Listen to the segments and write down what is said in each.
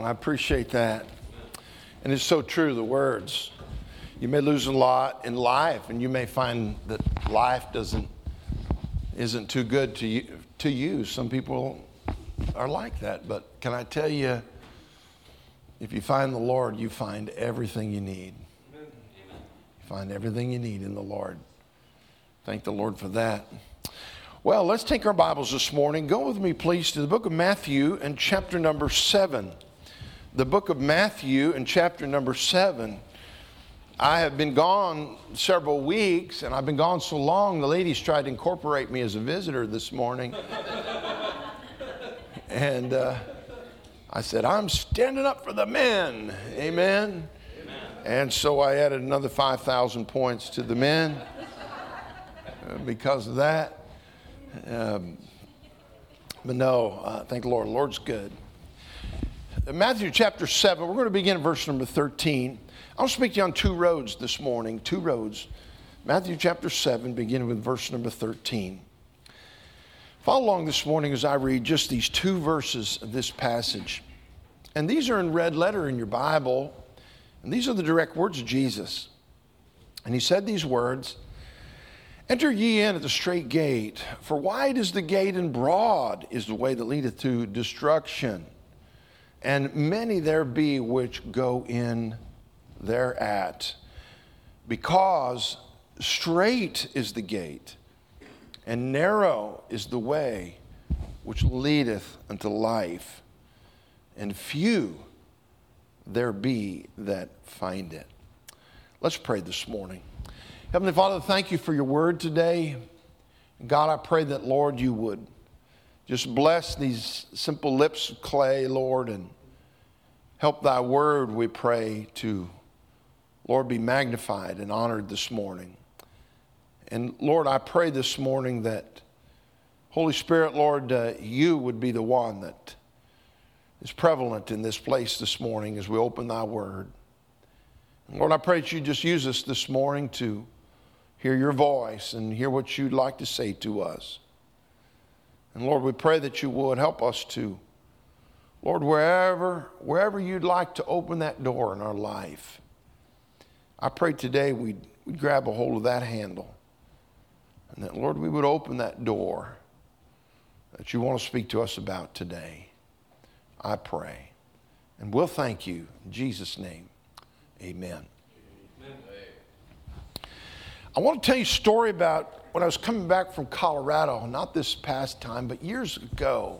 I appreciate that. And it's so true, the words. You may lose a lot in life, and you may find that life isn't too good to you. Some people are like that. But can I tell you, if you find the Lord, you find everything you need. Amen. You find everything you need in the Lord. Thank the Lord for that. Well, let's take our Bibles this morning. Go with me, please, to the book of Matthew and chapter number 7. The book of Matthew and chapter number 7. I have been gone several weeks, and I've been gone so long, the ladies tried to incorporate me as a visitor this morning. And I said, I'm standing up for the men. Amen. Amen. And so I added another 5,000 points to the men because of that. But no, thank the Lord. The Lord's good. Matthew chapter 7, we're going to begin at verse number 13. I'll speak to you on two roads this morning, two roads. Matthew chapter 7, beginning with verse number 13. Follow along this morning as I read just these two verses of this passage. And these are in red letter in your Bible. And these are the direct words of Jesus. And he said these words, "Enter ye in at the straight gate, for wide is the gate and broad is the way that leadeth to destruction. And many there be which go in thereat. Because straight is the gate, and narrow is the way which leadeth unto life, and few there be that find it." Let's pray this morning. Heavenly Father, thank you for your word today. God, I pray that, Lord, you would just bless these simple lips of clay, Lord, and help thy word, we pray, to, Lord, be magnified and honored this morning. And Lord, I pray this morning that, Holy Spirit, Lord, you would be the one that is prevalent in this place this morning as we open thy word. And Lord, I pray that you just use us this morning to hear your voice and hear what you'd like to say to us. And Lord, we pray that you would help us to, Lord, wherever you'd like to open that door in our life, I pray today we'd grab a hold of that handle. And that, Lord, we would open that door that you want to speak to us about today. I pray. And we'll thank you. In Jesus' name, amen. Amen. I want to tell you a story about when I was coming back from Colorado, not this past time, but years ago.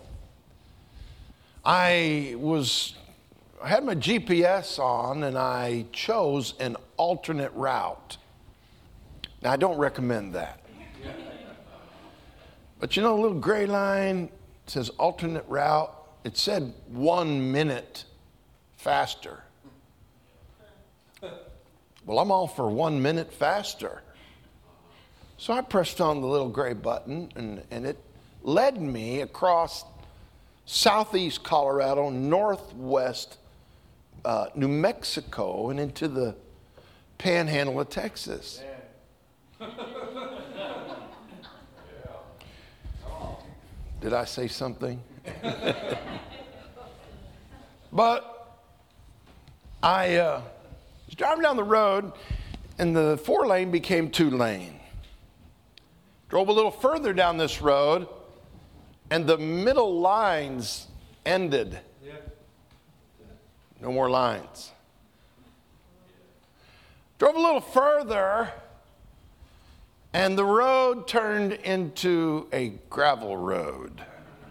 I had my GPS on, and I chose an alternate route. Now, I don't recommend that. But you know, a little gray line says alternate route. It said 1 minute faster. Well, I'm all for 1 minute faster. So I pressed on the little gray button, and it led me across southeast Colorado, northwest New Mexico, and into the panhandle of Texas. Did I say something? But I was driving down the road, and the 4-lane became 2-lane. Drove a little further down this road, and the middle lines ended. No more lines. Drove a little further, and the road turned into a gravel road.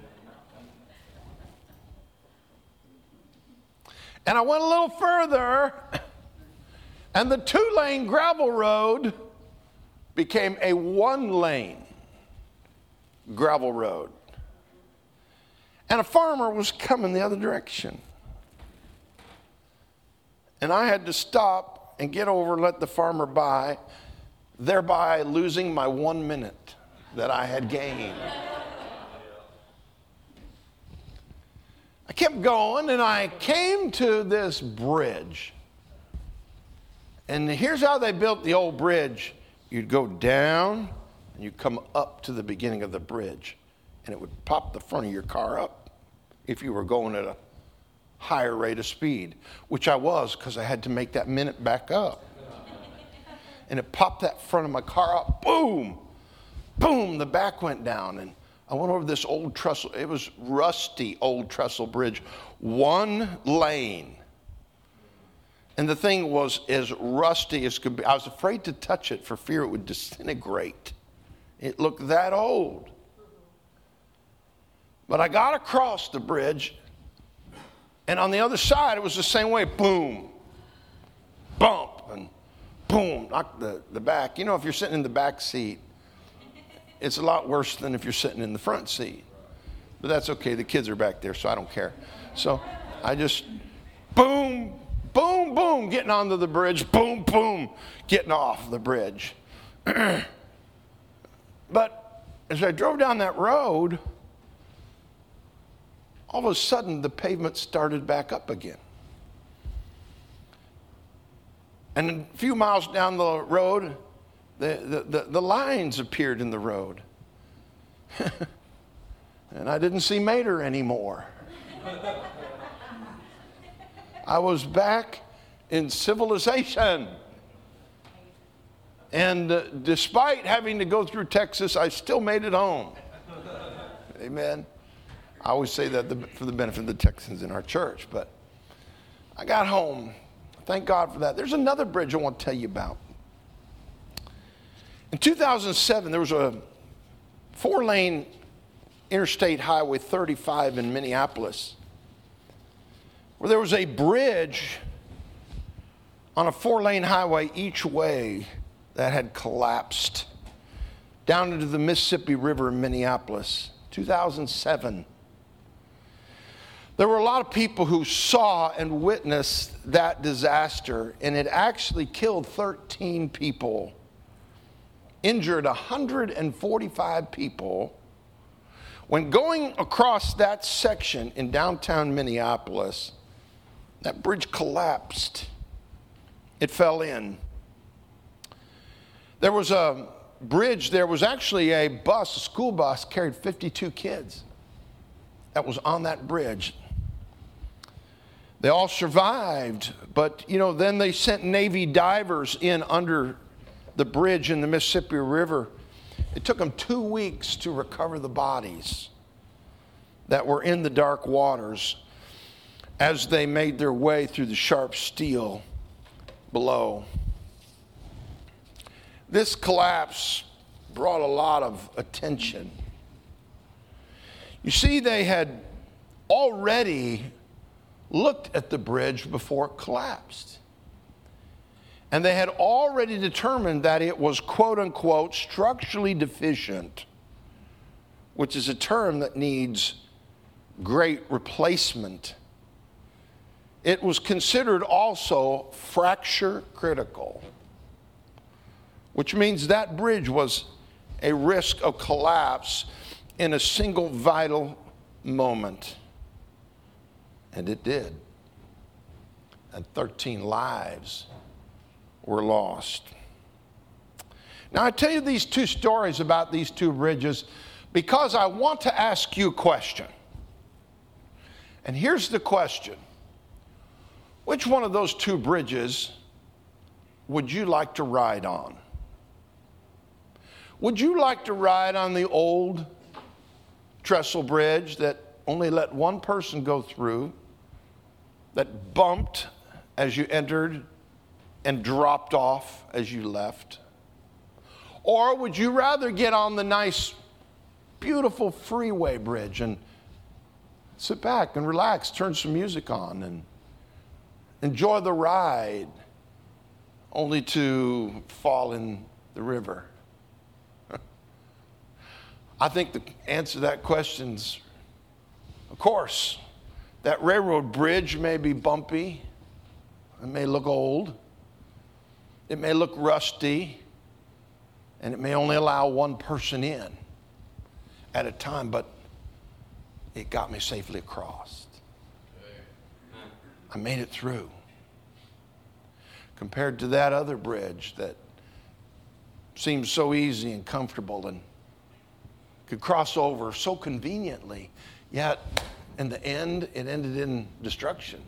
And I went a little further, and the 2-lane gravel road became a 1-lane gravel road. And a farmer was coming the other direction. And I had to stop and get over and let the farmer by, thereby losing my 1 minute that I had gained. I kept going, and I came to this bridge. And here's how they built the old bridge. You'd go down, and you'd come up to the beginning of the bridge, and it would pop the front of your car up if you were going at a higher rate of speed, which I was because I had to make that minute back up. And it popped that front of my car up, boom, boom, the back went down. And I went over this old trestle, it was rusty old trestle bridge, one lane. And the thing was as rusty as could be. I was afraid to touch it for fear it would disintegrate. It looked that old. But I got across the bridge, and on the other side, it was the same way. Boom, bump, and boom, knocked the back. You know, if you're sitting in the back seat, it's a lot worse than if you're sitting in the front seat. But that's okay. The kids are back there, so I don't care. So I just, boom, boom, boom, getting onto the bridge. Boom, boom, getting off the bridge. But as I drove down that road, all of a sudden, the pavement started back up again. And a few miles down the road, the lines appeared in the road. And I didn't see Mater anymore. I was back in civilization. And despite having to go through Texas, I still made it home. Amen. I always say that for the benefit of the Texans in our church, but I got home. Thank God for that. There's another bridge I want to tell you about. In 2007, there was a 4-lane Interstate Highway 35 in Minneapolis, where there was a bridge on a 4-lane highway each way that had collapsed down into the Mississippi River in Minneapolis, 2007. There were a lot of people who saw and witnessed that disaster, and it actually killed 13 people, injured 145 people. When going across that section in downtown Minneapolis, that bridge collapsed. It fell in. There was a bridge, there was actually a bus, a school bus, carried 52 kids that was on that bridge. They all survived, but then they sent Navy divers in under the bridge in the Mississippi River. It took them 2 weeks to recover the bodies that were in the dark waters as they made their way through the sharp steel below. This collapse brought a lot of attention. You see, they had already looked at the bridge before it collapsed. And they had already determined that it was, quote unquote, structurally deficient, which is a term that needs great replacement. It was considered also fracture critical, which means that bridge was a risk of collapse in a single vital moment. And it did. And 13 lives were lost. Now, I tell you these two stories about these two bridges because I want to ask you a question. And here's the question. Which one of those two bridges would you like to ride on? Would you like to ride on the old trestle bridge that only let one person go through, that bumped as you entered and dropped off as you left? Or would you rather get on the nice, beautiful freeway bridge and sit back and relax, turn some music on and enjoy the ride, only to fall in the river? I think the answer to that question's, of course, that railroad bridge may be bumpy. It may look old. It may look rusty. And it may only allow one person in at a time, but it got me safely across. I made it through. Compared to that other bridge that seems so easy and comfortable and could cross over so conveniently, yet in the end, it ended in destruction.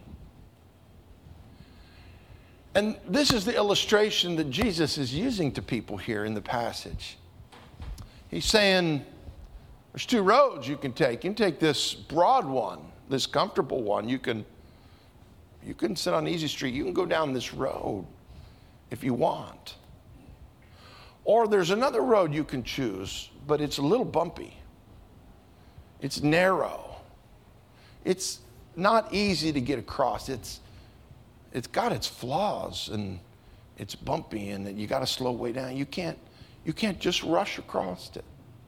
And this is the illustration that Jesus is using to people here in the passage. He's saying, there's two roads you can take. You can take this broad one, this comfortable one. You can sit on Easy Street. You can go down this road if you want. Or there's another road you can choose, but it's a little bumpy. It's narrow. It's not easy to get across. It's got its flaws, and it's bumpy, and you got to slow way down. You can't just rush across it.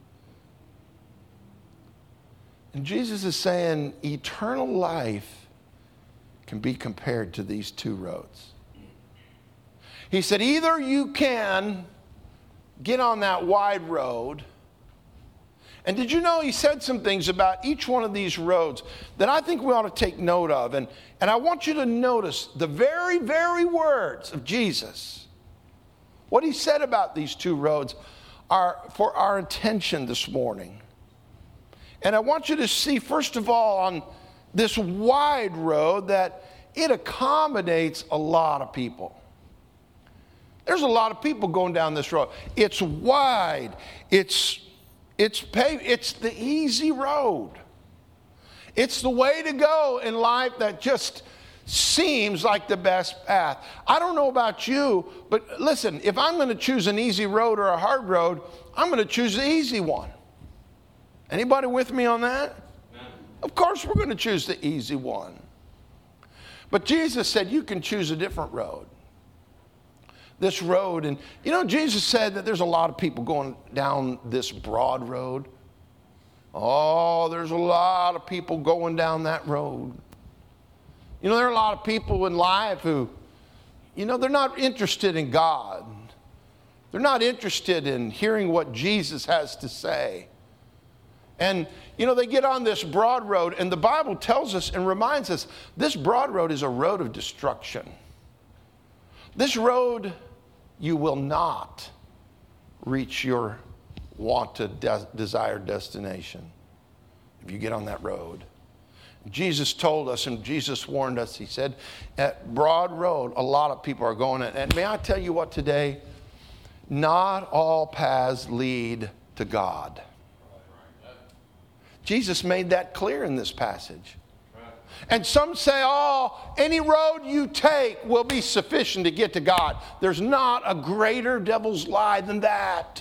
And Jesus is saying eternal life can be compared to these two roads. He said either you can get on that wide road. And did you know he said some things about each one of these roads that I think we ought to take note of. And I want you to notice the very, very words of Jesus. What he said about these two roads are for our attention this morning. And I want you to see, first of all, on this wide road that it accommodates a lot of people. There's a lot of people going down this road. It's wide. It's paved. It's the easy road. It's the way to go in life that just seems like the best path. I don't know about you, but listen, if I'm going to choose an easy road or a hard road, I'm going to choose the easy one. Anybody with me on that? No. Of course we're going to choose the easy one. But Jesus said you can choose a different road. This road, and you know, Jesus said that there's a lot of people going down this broad road. Oh, there's a lot of people going down that road. You know, there are a lot of people in life who, you know, they're not interested in God. They're not interested in hearing what Jesus has to say. And, you know, they get on this broad road, and the Bible tells us and reminds us this broad road is a road of destruction. This road, you will not reach your wanted, desired destination if you get on that road. Jesus told us, and Jesus warned us, he said, at broad road, a lot of people are going. And may I tell you what today? Not all paths lead to God. Jesus made that clear in this passage. And some say, oh, any road you take will be sufficient to get to God. There's not a greater devil's lie than that.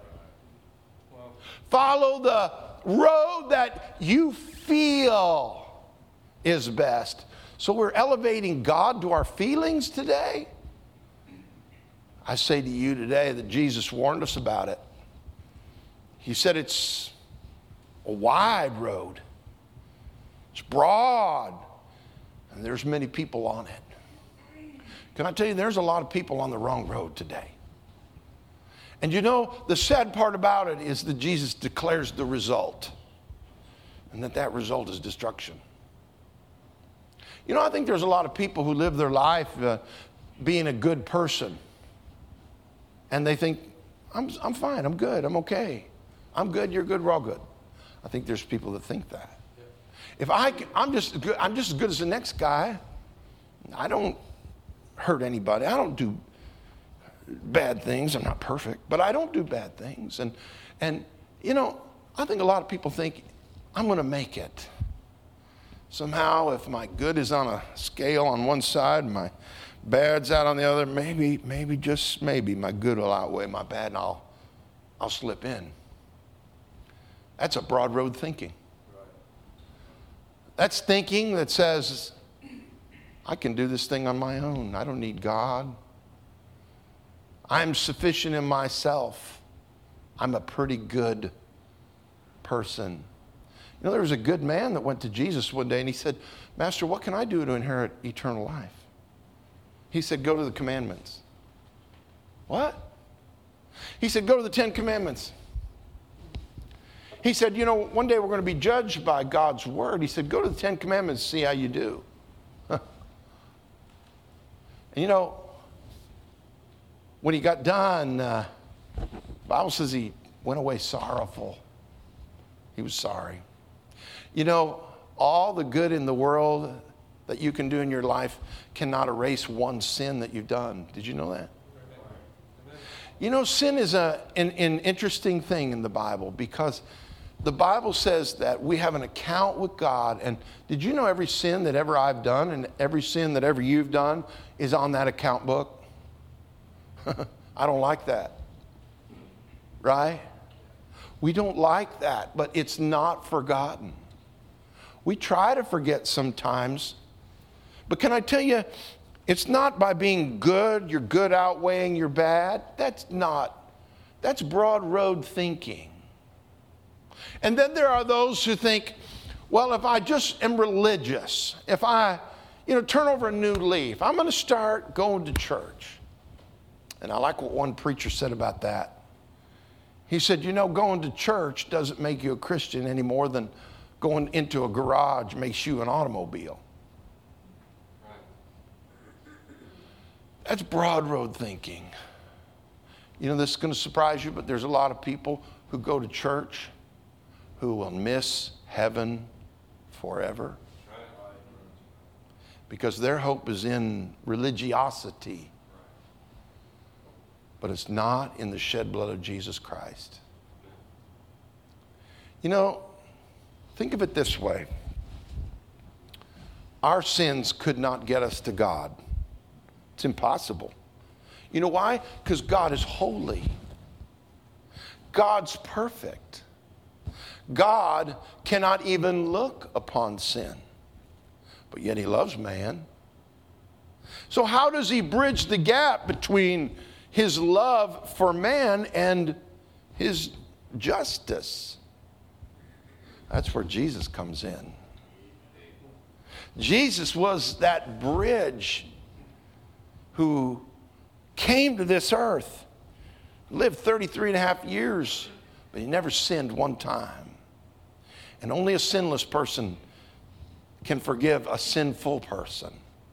Follow the road that you feel is best. So we're elevating God to our feelings today. I say to you today that Jesus warned us about it. He said it's a wide road. It's broad. And there's many people on it. Can I tell you, there's a lot of people on the wrong road today. And you know, the sad part about it is that Jesus declares the result. And that result is destruction. You know, I think there's a lot of people who live their life being a good person. And they think, I'm fine, I'm good, I'm okay. I'm good, you're good, we're all good. I think there's people that think that. If I'm just as good as the next guy. I don't hurt anybody. I don't do bad things. I'm not perfect, but I don't do bad things. And you know, I think a lot of people think I'm going to make it. Somehow, if my good is on a scale on one side, my bad's out on the other, maybe just maybe my good will outweigh my bad, and I'll slip in. That's a broad road thinking. That's thinking that says, I can do this thing on my own. I don't need God. I'm sufficient in myself. I'm a pretty good person. You know, there was a good man that went to Jesus one day and he said, Master, what can I do to inherit eternal life? He said, go to the commandments. What? He said, go to the 10 commandments. He said, you know, one day we're going to be judged by God's word. He said, go to the 10 commandments, see how you do. And you know, when he got done, the Bible says he went away sorrowful. He was sorry. You know, all the good in the world that you can do in your life cannot erase one sin that you've done. Did you know that? You know, sin is an interesting thing in the Bible, because the Bible says that we have an account with God. And did you know every sin that ever I've done and every sin that ever you've done is on that account book? I don't like that. Right? We don't like that, but it's not forgotten. We try to forget sometimes. But can I tell you, it's not by being good, your good outweighing your bad. That's broad road thinking. And then there are those who think, well, if I just am religious, if I, turn over a new leaf, I'm going to start going to church. And I like what one preacher said about that. He said, going to church doesn't make you a Christian any more than going into a garage makes you an automobile. That's broad road thinking. This is going to surprise you, but there's a lot of people who go to church who will miss heaven forever because their hope is in religiosity, but it's not in the shed blood of Jesus Christ. Think of it this way. Our sins could not get us to God. It's impossible. You know why? Because God is holy. God's perfect. God cannot even look upon sin. But yet he loves man. So how does he bridge the gap between his love for man and his justice? That's where Jesus comes in. Jesus was that bridge who came to this earth, lived 33 and a half years, but he never sinned one time. And only a sinless person can forgive a sinful person.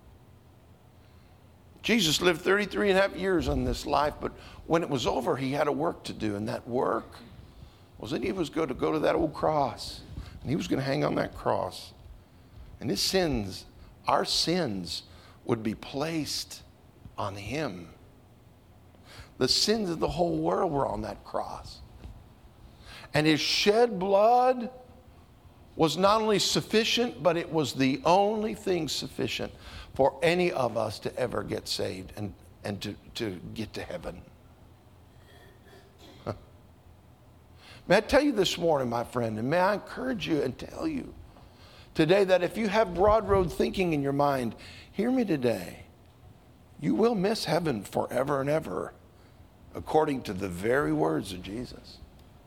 Jesus lived 33 and a half years on this life, but when it was over, he had a work to do. And that work was that he was going to go to that old cross. And he was going to hang on that cross. And his sins, our sins, would be placed on him. The sins of the whole world were on that cross. And his shed blood was not only sufficient, but it was the only thing sufficient for any of us to ever get saved and to get to heaven. May I tell you this morning, my friend, and may I encourage you and tell you today that if you have broad road thinking in your mind, hear me today. You will miss heaven forever and ever, according to the very words of Jesus.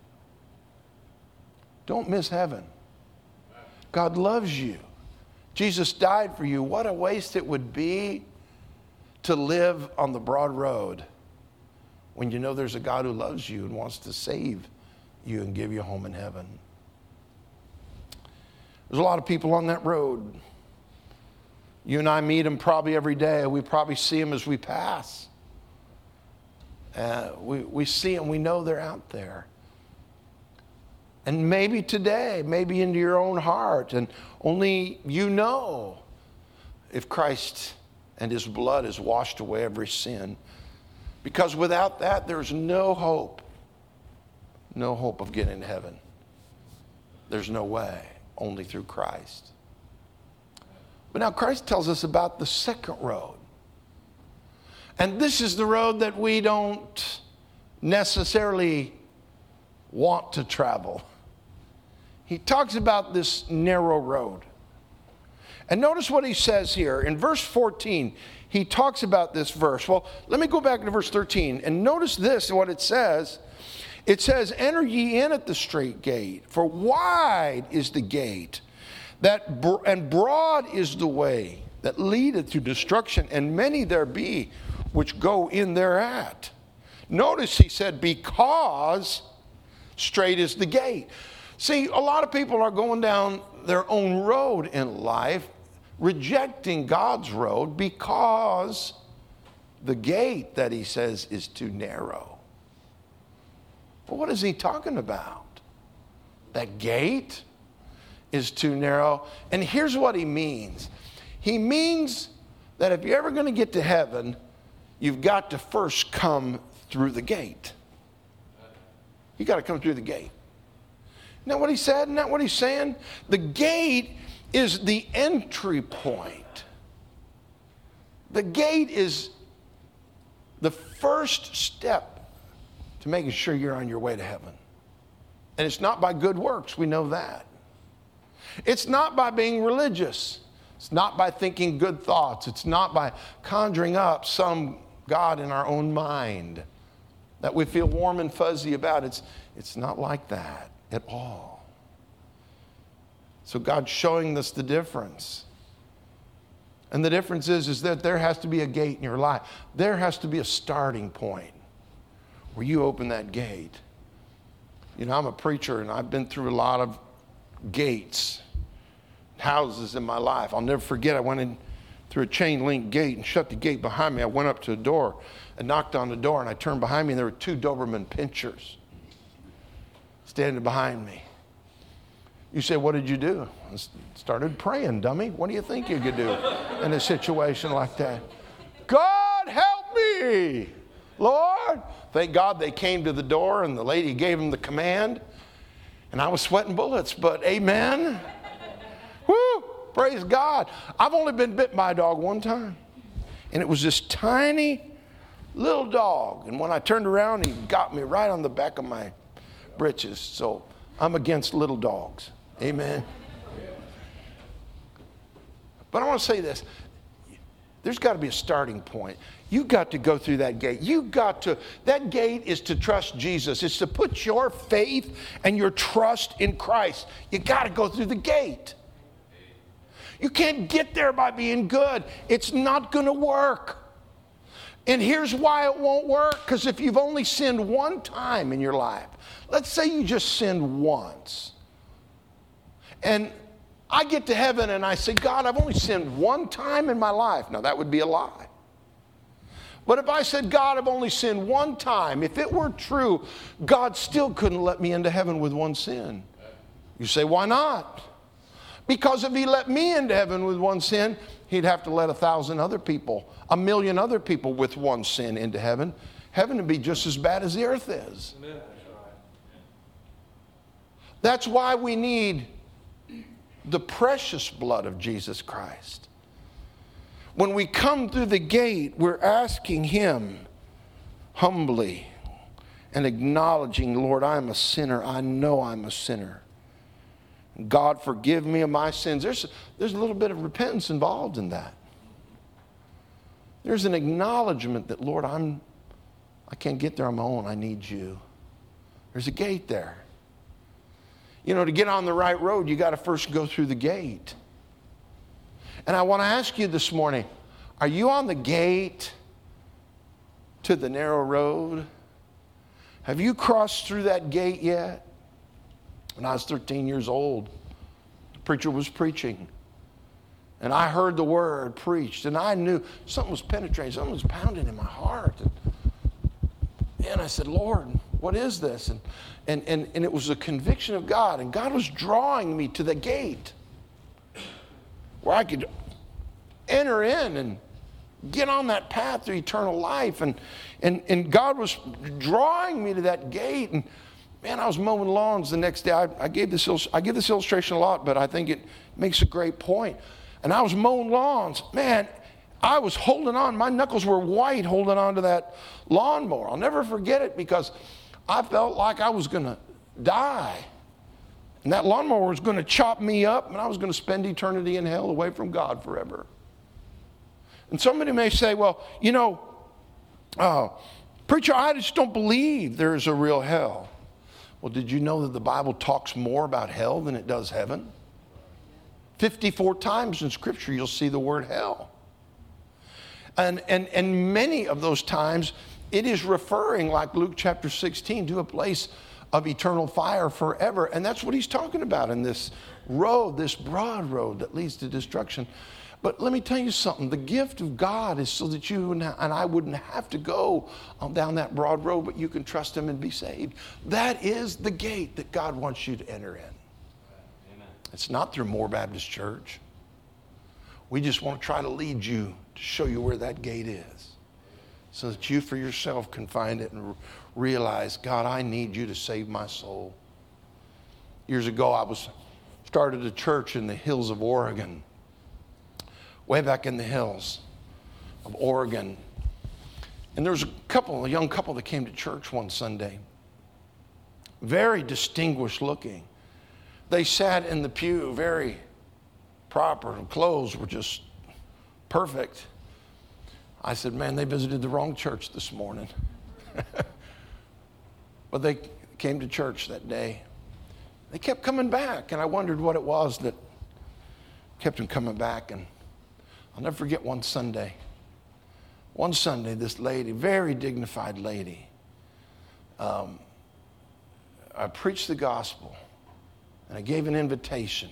Don't miss heaven. God loves you. Jesus died for you. What a waste it would be to live on the broad road when you know there's a God who loves you and wants to save you and give you a home in heaven. There's a lot of people on that road. You and I meet them probably every day. We probably see them as we pass. We see them. We know they're out there. And maybe today, maybe into your own heart, and only you know if Christ and his blood has washed away every sin. Because without that, there's no hope. No hope of getting to heaven. There's no way, only through Christ. But now Christ tells us about the second road. And this is the road that we don't necessarily want to travel. He talks about this narrow road. And notice what he says here. In verse 14, he talks about this verse. Well, let me go back to verse 13. And notice this, what it says. It says, enter ye in at the strait gate, for wide is the gate, and broad is the way that leadeth to destruction, and many there be which go in thereat. Notice he said, because straight is the gate. See, a lot of people are going down their own road in life, rejecting God's road because the gate that he says is too narrow. But what is he talking about? That gate? is too narrow. And here's what he means. He means that if you're ever going to get to heaven, you've got to first come through the gate. You got to come through the gate. Isn't that what he said? Isn't that what he's saying? The gate is the entry point. The gate is the first step to making sure you're on your way to heaven. And it's not by good works, we know that. It's not by being religious. It's not by thinking good thoughts. It's not by conjuring up some God in our own mind that we feel warm and fuzzy about. It's not like that at all. So God's showing us the difference. And the difference is that there has to be a gate in your life. There has to be a starting point where you open that gate. You know, I'm a preacher and I've been through a lot of gates, houses in my life. I'll never forget, I went in through a chain link gate and shut the gate behind me. I went up to a door and knocked on the door, and I turned behind me and there were 2 Doberman pinschers standing behind me. You say, what did you do? I started praying, dummy. What do you think you could do in a situation like that? God, help me, Lord. Thank God they came to the door and the lady gave them the command. And I was sweating bullets, but amen. Woo, praise God. I've only been bit by a dog one time. And it was this tiny little dog. And when I turned around, he got me right on the back of my britches. So I'm against little dogs. Amen. But I want to say this. There's got to be a starting point. You got to go through that gate. That gate is to trust Jesus. It's to put your faith and your trust in Christ. You got to go through the gate. You can't get there by being good. It's not going to work. And here's why it won't work. Because if you've only sinned one time in your life, let's say you just sinned once. And I get to heaven and I say, God, I've only sinned one time in my life. Now, that would be a lie. But if I said, God, I've only sinned one time, if it were true, God still couldn't let me into heaven with one sin. You say, why not? Because if he let me into heaven with one sin, he'd have to let 1,000 other people, 1,000,000 other people with one sin into heaven. Heaven would be just as bad as the earth is. Amen. That's why we need the precious blood of Jesus Christ. When we come through the gate, we're asking him humbly and acknowledging, Lord, I'm a sinner. I know I'm a sinner. God, forgive me of my sins. There's a little bit of repentance involved in that. There's an acknowledgement that, Lord, I can't get there on my own. I need you. There's a gate there. You know, to get on the right road, you got to first go through the gate. And I want to ask you this morning, are you on the gate to the narrow road? Have you crossed through that gate yet? When I was 13 years old, the preacher was preaching. And I heard the word preached. And I knew something was penetrating. Something was pounding in my heart. And I said, Lord, what is this? And it was a conviction of God. And God was drawing me to the gate where I could enter in and get on that path to eternal life. And God was drawing me to that gate. And man, I was mowing lawns the next day. I give this illustration a lot, but I think it makes a great point. And I was mowing lawns. Man, I was holding on. My knuckles were white holding on to that lawnmower. I'll never forget it because I felt like I was going to die. And that lawnmower was going to chop me up, and I was going to spend eternity in hell away from God forever. And somebody may say, well, you know, preacher, I just don't believe there is a real hell. Well, did you know that the Bible talks more about hell than it does heaven? 54 times in Scripture you'll see the word hell. And many of those times it is referring, like Luke chapter 16, to a place of eternal fire forever. And that's what he's talking about in this road, this broad road that leads to destruction. But let me tell you something. The gift of God is so that you and I wouldn't have to go down that broad road, but you can trust him and be saved. That is the gate that God wants you to enter in. Amen. It's not through Moore Baptist Church. We just want to try to lead you to show you where that gate is so that you for yourself can find it and realize, God, I need you to save my soul. Years ago, I started a church in the hills of Oregon, way back in the hills of Oregon. And there was a young couple that came to church one Sunday, very distinguished looking. They sat in the pew, very proper, and clothes were just perfect. I said, man, they visited the wrong church this morning. But they came to church that day. They kept coming back, and I wondered what it was that kept them coming back. And I'll never forget one Sunday. One Sunday, this lady, very dignified lady, I preached the gospel, and I gave an invitation.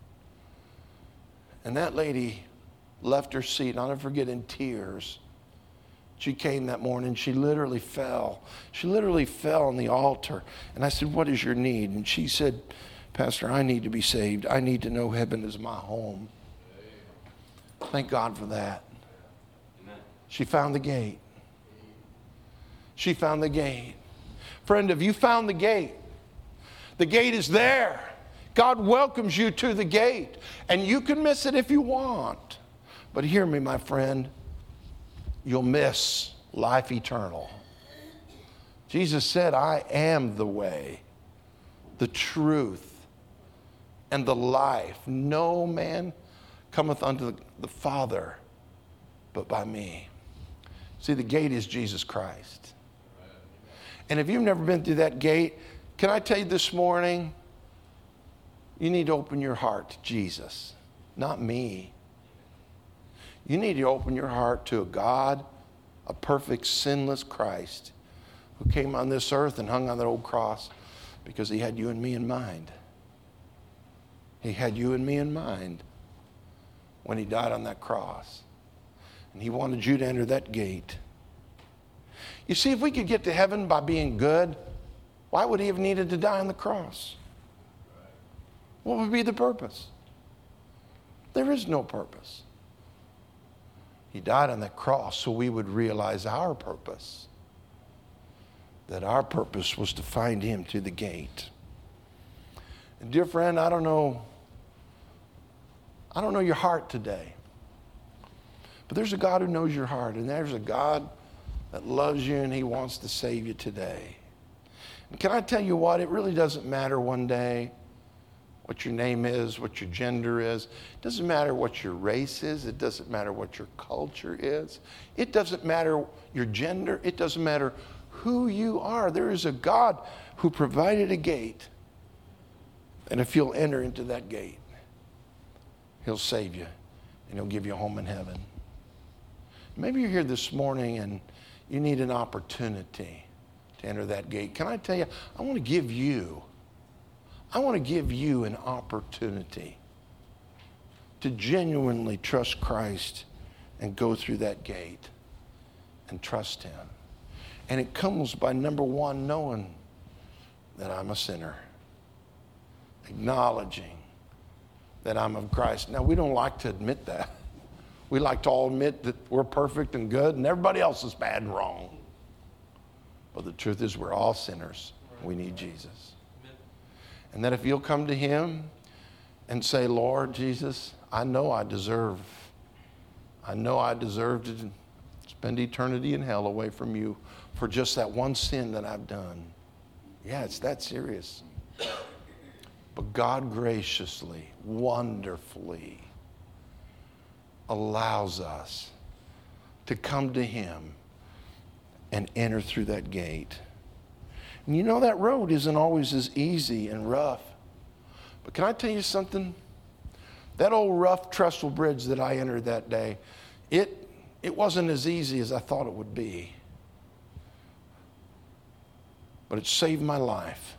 And that lady left her seat, and I'll never forget, in tears. She came that morning. She literally fell. She literally fell on the altar. And I said, what is your need? And she said, Pastor, I need to be saved. I need to know heaven is my home. Thank God for that. Amen. She found the gate. She found the gate. Friend, have you found the gate? The gate is there. God welcomes you to the gate. And you can miss it if you want. But hear me, my friend. You'll miss life eternal. Jesus said, I am the way, the truth, and the life. No man cometh unto the Father but by me. See, the gate is Jesus Christ. And if you've never been through that gate, can I tell you this morning, you need to open your heart to Jesus, not me. You need to open your heart to a God, a perfect, sinless Christ who came on this earth and hung on that old cross because he had you and me in mind. He had you and me in mind when he died on that cross. And he wanted you to enter that gate. You see, if we could get to heaven by being good, why would he have needed to die on the cross? What would be the purpose? There is no purpose. He died on that cross so we would realize our purpose. That our purpose was to find him to the gate. And dear friend, I don't know your heart today. But there's a God who knows your heart. And there's a God that loves you and he wants to save you today. And can I tell you what? It really doesn't matter one day what your name is, what your gender is. It doesn't matter what your race is. It doesn't matter what your culture is. It doesn't matter your gender. It doesn't matter who you are. There is a God who provided a gate. And if you'll enter into that gate, he'll save you and he'll give you a home in heaven. Maybe you're here this morning and you need an opportunity to enter that gate. Can I tell you, I want to give you an opportunity to genuinely trust Christ and go through that gate and trust him. And it comes by, number one, knowing that I'm a sinner, acknowledging that I'm of Christ. Now, we don't like to admit that. We like to all admit that we're perfect and good and everybody else is bad and wrong. But the truth is we're all sinners. We need Jesus. And that if you'll come to him and say, Lord Jesus, I know I deserve to spend eternity in hell away from you for just that one sin that I've done. Yeah, it's that serious. But God graciously, wonderfully allows us to come to him and enter through that gate. And you know that road isn't always as easy and rough. But can I tell you something? That old rough trestle bridge that I entered that day, it wasn't as easy as I thought it would be. But it saved my life.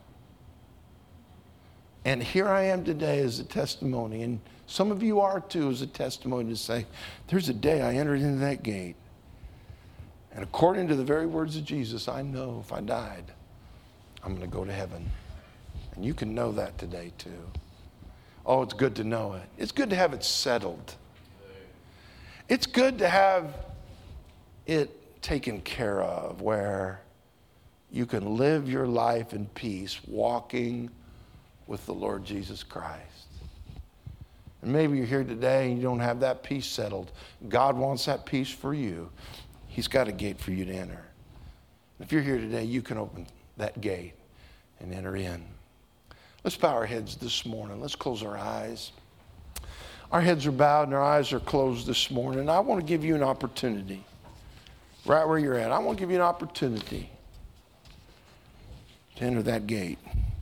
And here I am today as a testimony, and some of you are too, as a testimony to say, there's a day I entered into that gate. And according to the very words of Jesus, I know if I died, I'm going to go to heaven. And you can know that today too. Oh, it's good to know it. It's good to have it settled. It's good to have it taken care of where you can live your life in peace walking with the Lord Jesus Christ. And maybe you're here today and you don't have that peace settled. God wants that peace for you. He's got a gate for you to enter. If you're here today, you can open that gate and enter in. Let's bow our heads this morning. Let's close our eyes. Our heads are bowed and our eyes are closed this morning. I want to give you an opportunity, right where you're at. I want to give you an opportunity to enter that gate.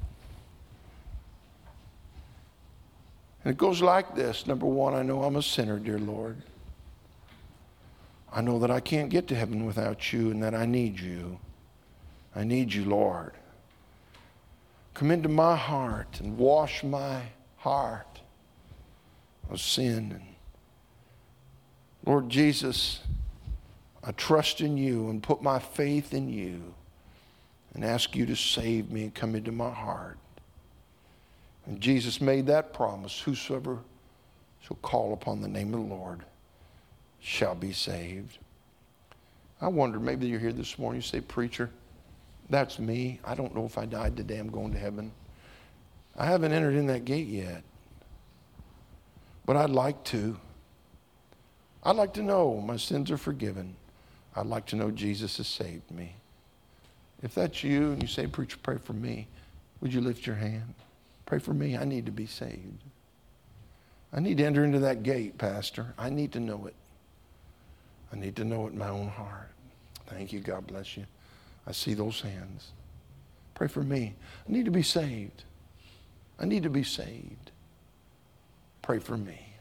And it goes like this. Number one, I know I'm a sinner, dear Lord. I know that I can't get to heaven without you and that I need you. I need you, Lord. Come into my heart and wash my heart of sin. And Lord Jesus, I trust in you and put my faith in you and ask you to save me and come into my heart. And Jesus made that promise. Whosoever shall call upon the name of the Lord shall be saved. I wonder, maybe you're here this morning, you say, preacher, that's me. I don't know if I died today, I'm going to heaven. I haven't entered in that gate yet. But I'd like to. I'd like to know my sins are forgiven. I'd like to know Jesus has saved me. If that's you and you say, preacher, pray for me, would you lift your hand? Pray for me. I need to be saved. I need to enter into that gate, Pastor. I need to know it. I need to know it in my own heart. Thank you. God bless you. I see those hands. Pray for me. I need to be saved. I need to be saved. Pray for me.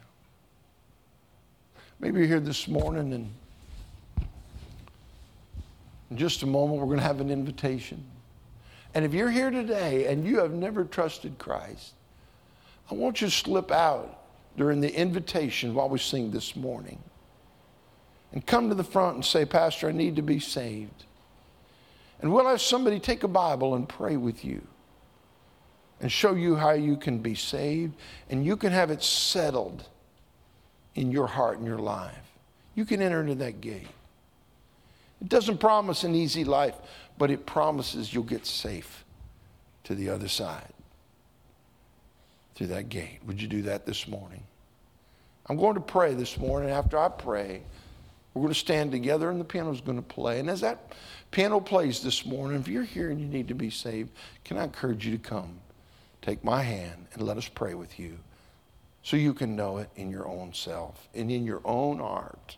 Maybe you're here this morning and in just a moment we're going to have an invitation. And if you're here today and you have never trusted Christ, I want you to slip out during the invitation while we sing this morning and come to the front and say, Pastor, I need to be saved. And we'll have somebody take a Bible and pray with you and show you how you can be saved and you can have it settled in your heart and your life. You can enter into that gate. It doesn't promise an easy life, but it promises you'll get safe to the other side, through that gate. Would you do that this morning? I'm going to pray this morning. After I pray, we're going to stand together and the piano's going to play. And as that piano plays this morning, if you're here and you need to be saved, can I encourage you to come, take my hand, and let us pray with you so you can know it in your own self and in your own heart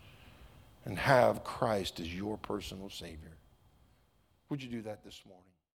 and have Christ as your personal Savior. Would you do that this morning?